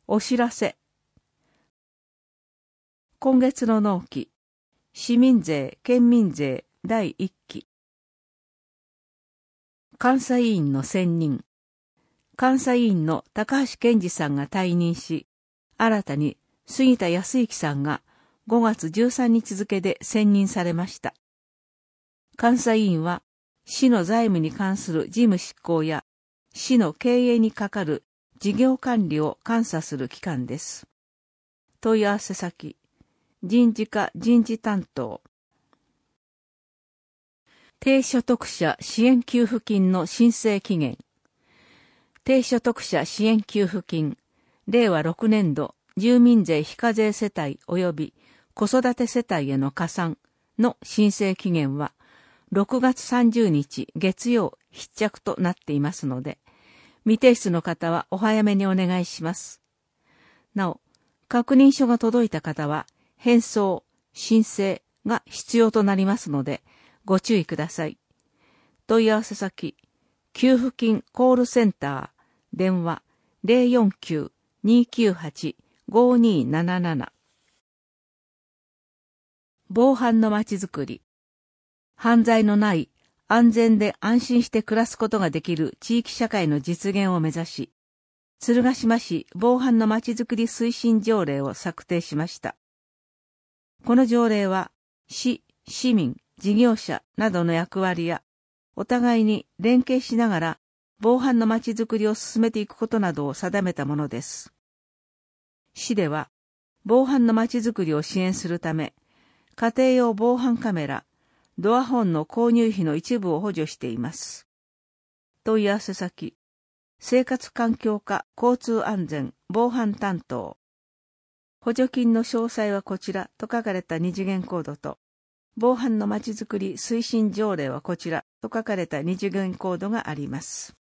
お知らせ。今月の納期、市民税・県民税第1期。監査委員の選任。監査委員の高橋健二さんが退任し、新たに杉田康之さんが5月13日付で選任されました。監査委員は、市の財務に関する事務執行や、市の経営に係る事業管理を監査する機関です。問い合わせ先、人事課人事担当。低所得者支援給付金の申請期限。低所得者支援給付金、令和6年度住民税非課税世帯及び子育て世帯への加算の申請期限は、6月30日月曜必着となっていますので、未提出の方はお早めにお願いします。なお、確認書が届いた方は、返送、申請が必要となりますので、ご注意ください。問い合わせ先、給付金コールセンター、電話 049-298-5277。防犯のまちづくり。犯罪のない安全で安心して暮らすことができる地域社会の実現を目指し、鶴ヶ島市防犯のまちづくり推進条例を策定しました。この条例は、市、市民、事業者などの役割や、お互いに連携しながら防犯のまちづくりを進めていくことなどを定めたものです。市では、防犯のまちづくりを支援するため、家庭用防犯カメラ、ドアホンの購入費の一部を補助しています。問い合わせ先、生活環境課交通安全防犯担当。補助金の詳細はこちらと書かれた二次元コードと、防犯のまちづくり推進条例はこちらと書かれた二次元コードがあります。